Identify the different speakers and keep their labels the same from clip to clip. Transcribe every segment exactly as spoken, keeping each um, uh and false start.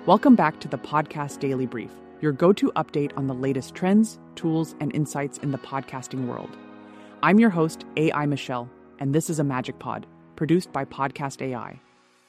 Speaker 1: Welcome back to the Podcast Daily Brief, your go-to update on the latest trends, tools, and insights in the podcasting world. I'm your host, A I Michelle, and this is a Magic Pod, produced by Podcast A I.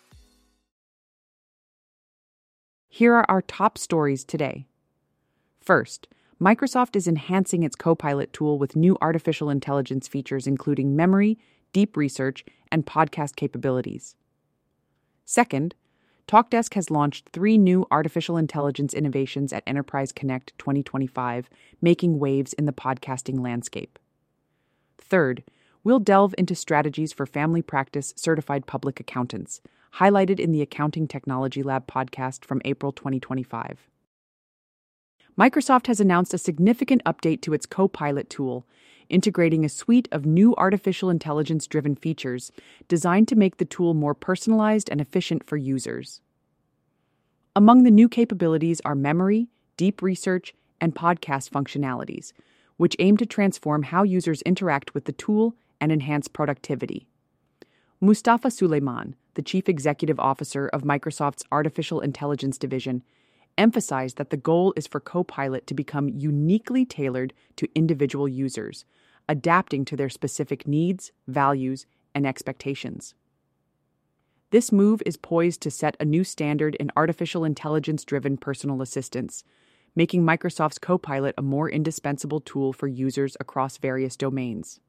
Speaker 1: Here are our top stories today. First, Microsoft is enhancing its Copilot tool with new artificial intelligence features including memory, deep research, and podcast capabilities. Second, Talkdesk has launched three new artificial intelligence innovations at Enterprise Connect twenty twenty-five, making waves in the podcasting landscape. Third, we'll delve into strategies for family practice certified public accountants, highlighted in the Accounting Technology Lab podcast from April twenty twenty-five. Microsoft has announced a significant update to its Copilot tool, integrating a suite of new artificial intelligence-driven features designed to make the tool more personalized and efficient for users. Among the new capabilities are memory, deep research, and podcast functionalities, which aim to transform how users interact with the tool and enhance productivity. Mustafa Suleyman, the chief executive officer of Microsoft's Artificial Intelligence Division, emphasized that the goal is for Copilot to become uniquely tailored to individual users, adapting to their specific needs, values, and expectations. This move is poised to set a new standard in artificial intelligence-driven personal assistance, making Microsoft's Copilot a more indispensable tool for users across various domains.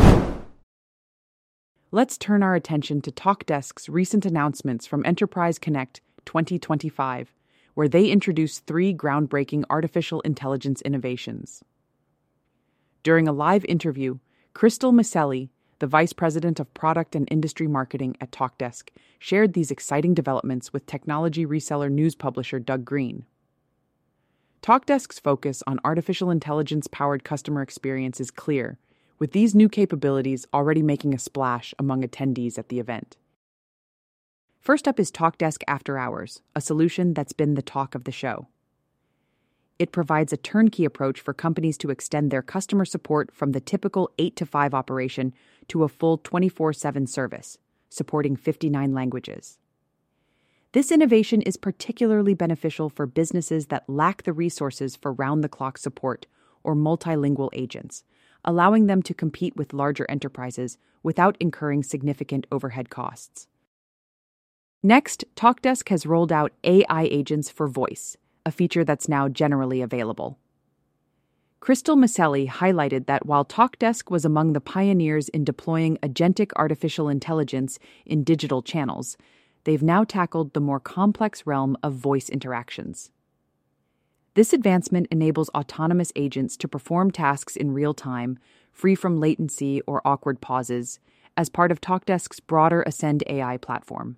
Speaker 1: Let's turn our attention to Talkdesk's recent announcements from Enterprise Connect twenty twenty-five, where they introduced three groundbreaking artificial intelligence innovations. During a live interview, Crystal Miceli, the Vice President of Product and Industry Marketing at Talkdesk, shared these exciting developments with technology reseller news publisher Doug Green. Talkdesk's focus on artificial intelligence-powered customer experience is clear, with these new capabilities already making a splash among attendees at the event. First up is Talkdesk After Hours, a solution that's been the talk of the show. It provides a turnkey approach for companies to extend their customer support from the typical eight to five operation to a full twenty-four seven service, supporting fifty-nine languages. This innovation is particularly beneficial for businesses that lack the resources for round-the-clock support or multilingual agents, allowing them to compete with larger enterprises without incurring significant overhead costs. Next, Talkdesk has rolled out A I agents for voice, a feature that's now generally available. Crystal Miceli highlighted that while Talkdesk was among the pioneers in deploying agentic artificial intelligence in digital channels, they've now tackled the more complex realm of voice interactions. This advancement enables autonomous agents to perform tasks in real time, free from latency or awkward pauses, as part of Talkdesk's broader Ascend A I platform.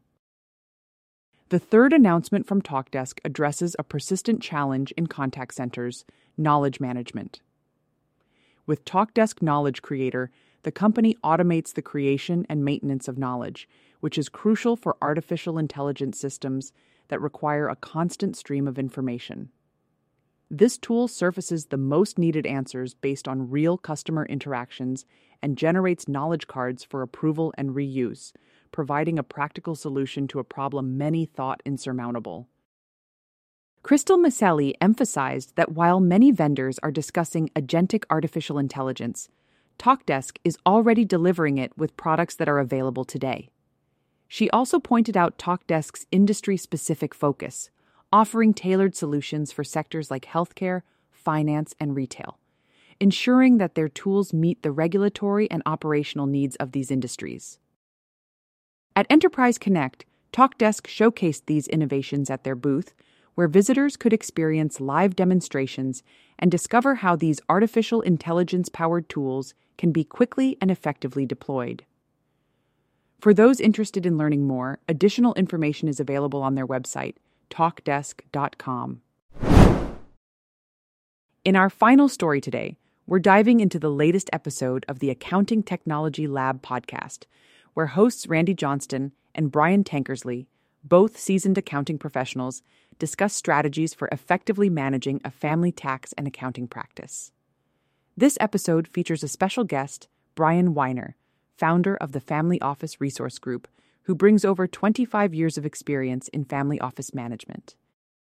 Speaker 1: The third announcement from Talkdesk addresses a persistent challenge in contact centers: knowledge management. With Talkdesk Knowledge Creator, the company automates the creation and maintenance of knowledge, which is crucial for artificial intelligence systems that require a constant stream of information. This tool surfaces the most needed answers based on real customer interactions and generates knowledge cards for approval and reuse, providing a practical solution to a problem many thought insurmountable. Crystal Miceli emphasized that while many vendors are discussing agentic artificial intelligence, Talkdesk is already delivering it with products that are available today. She also pointed out Talkdesk's industry-specific focus, offering tailored solutions for sectors like healthcare, finance, and retail, ensuring that their tools meet the regulatory and operational needs of these industries. At Enterprise Connect, Talkdesk showcased these innovations at their booth, where visitors could experience live demonstrations and discover how these artificial intelligence-powered tools can be quickly and effectively deployed. For those interested in learning more, additional information is available on their website, talkdesk dot com. In our final story today, we're diving into the latest episode of the Accounting Technology Lab podcast, where hosts Randy Johnston and Brian Tankersley, both seasoned accounting professionals, discuss strategies for effectively managing a family tax and accounting practice. This episode features a special guest, Brian Weiner, founder of the Family Office Resource Group, who brings over twenty-five years of experience in family office management.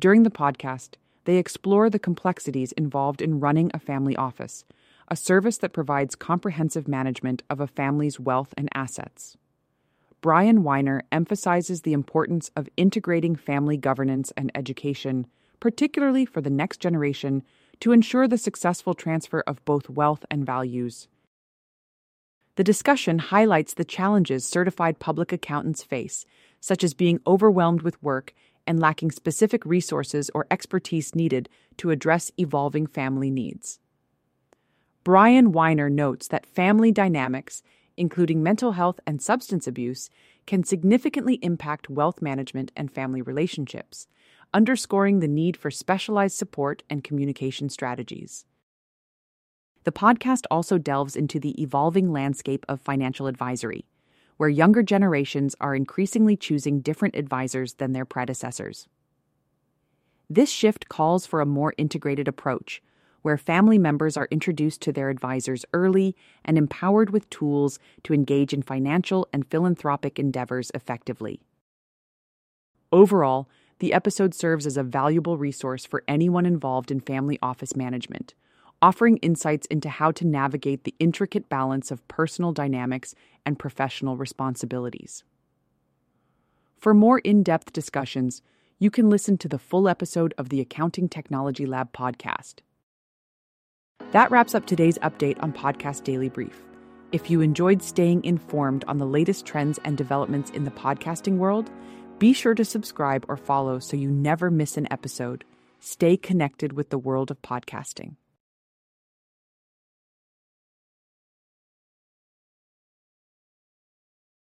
Speaker 1: During the podcast, they explore the complexities involved in running a family office, a service that provides comprehensive management of a family's wealth and assets. Brian Weiner emphasizes the importance of integrating family governance and education, particularly for the next generation, to ensure the successful transfer of both wealth and values. The discussion highlights the challenges certified public accountants face, such as being overwhelmed with work and lacking specific resources or expertise needed to address evolving family needs. Brian Weiner notes that family dynamics, including mental health and substance abuse, can significantly impact wealth management and family relationships, underscoring the need for specialized support and communication strategies. The podcast also delves into the evolving landscape of financial advisory, where younger generations are increasingly choosing different advisors than their predecessors. This shift calls for a more integrated approach, where family members are introduced to their advisors early and empowered with tools to engage in financial and philanthropic endeavors effectively. Overall, the episode serves as a valuable resource for anyone involved in family office management, offering insights into how to navigate the intricate balance of personal dynamics and professional responsibilities. For more in-depth discussions, you can listen to the full episode of the Accounting Technology Lab podcast. That wraps up today's update on Podcast Daily Brief. If you enjoyed staying informed on the latest trends and developments in the podcasting world, be sure to subscribe or follow so you never miss an episode. Stay connected with the world of podcasting.